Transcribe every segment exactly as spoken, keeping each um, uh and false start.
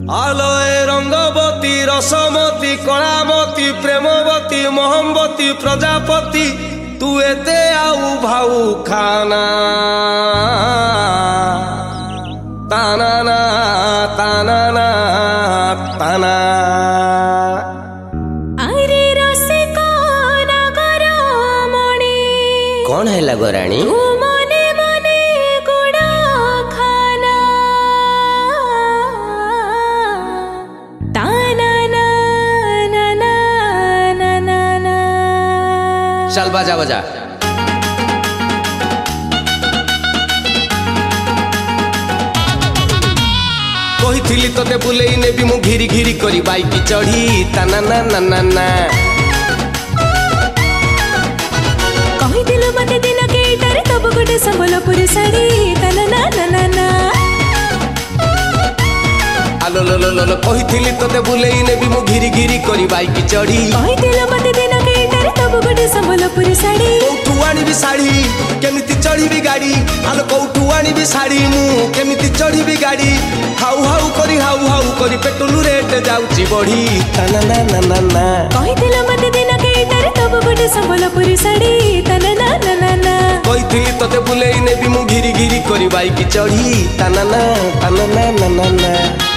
आलोए रंगवती रसमती कलामती प्रेमवती मोहम्मती प्रजापति तू एते आउ भाऊ खाना ताना ना ताना ना ताना अरे रसे कौन करो मणि कौन है लगो रानी मने मने गुड़ा खाना ताना ना ना ना ना ना चल बजा बजा कही तोते बुलेई नेबी मु घिरी घिरी करी बाइक चढ़ी ताना ना ना ना ना कही दिल मते दिन केटारे तब गोटे संबलपुर साड़ी ताना ना ना ना ना आलो लो लो लो कही तोते बुलेई नेबी मु घिरी घिरी करी बाइक चढ़ी कही दिल मते दिन केटारे तब गोटे संबलपुर साड़ी कौठू आनिबी साड़ी केमिति चढ़ीबी गाड़ी आलो कौठू आनिबी साड़ी मु केमिति चढ़ीबी गाड़ी हाउ हाउ करी हाउ हाउ करी पेट्रोल रेट जाउची बढ़ी ताना ना ना ना ना कही दिल मते दिन केटारे तब गोटे संबलपुर साड़ी ताना ना ना ना ना कही तोते बुलेई नेबी मु घिरी घिरी करी बाइक चढ़ी ताना ना ताना ना ना ना ना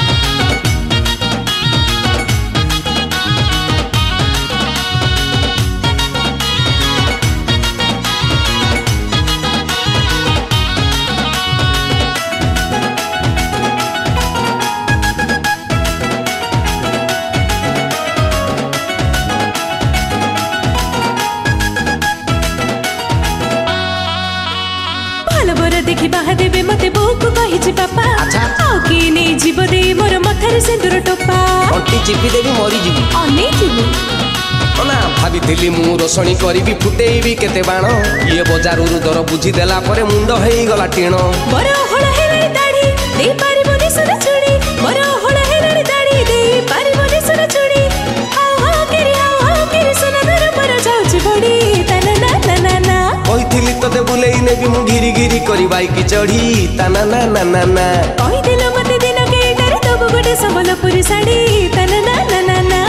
देखी बाहा देवे मते बहु को कहिछि पापा अच्छा आउ की नै जीव दे मोर मथारे सिंदूर टोपा अंटी चिपी देबी मरी जीवी अनै थिलु ना भाबी थिली मु रोसणी करबी फुटेइबी केते बाण ये बजारु दर बुझी देला परे मुंड हेई गला टीण मोर होळ हेलाणी दाढी दे पारिबोनी सुन छुड़ी मोर होळ हेलाणी दाढी दे पारिबोनी सुन छुड़ी हाउ हाउ केरी हाउ हाउ केरी सुन दर पर जाउछि बडी ताना ना ना ना ना कहिथिली तते बुलेई नेबी मु घिरी घिरी करी बाइक चढ़ी ताना ना ना ना ना कहि दिल मते दिन केटारे तब गोटे संबलपुर साड़ी ताना ना ना ना ना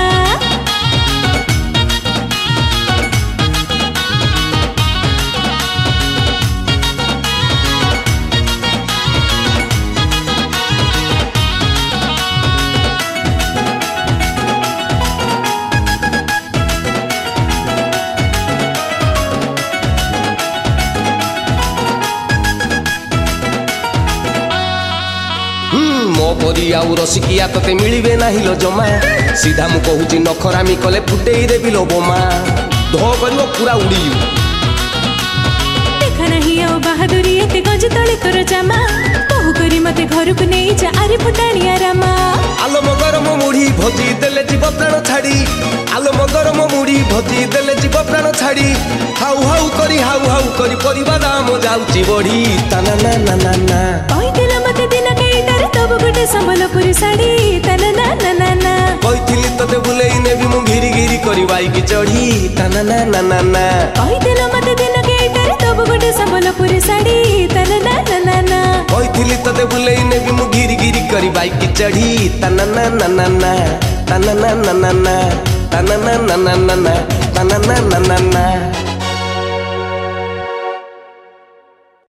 मोरी आउ रसिकिया तते मिलिबे नाही लो जमा सीधा मु कहूची नखरामी कले फुटेई देबी लो बोमा धो करियो पूरा उड़ी देखा नहीं आउ बहादुरी एते गज तळे तोर जामा कहू करी मते घर को नै जा आरे फुटाणिया रामा आलो मगर मो मुड़ी भजी देले जीव प्राण छाड़ी आलो मगर मो मुड़ी भजी देले जीव प्राण छाड़ी हाउ हाउ करी हाउ हाउ करी परिवार दाम जाउची बढी ताना ना ना ना ना कहि दिल मते दिन केटारे तब गोटे संबलपुर साड़ी ताना ना ना ना ना कहिथिली तते बुलेई नेबी मु घिरी घिरी करी बाइक चढ़ी ताना ना ना ना ना कहि दिल मते दिन केटारे तब गोटे संबलपुर साड़ी ताना ना ना ना ना कहिथिली तते बुलेई नेबी मु घिरी घिरी करी बाइक चढ़ी ताना ना ना ना ना ताना ना ना ना ना ताना ना ना ना ना ताना ना ना ना ना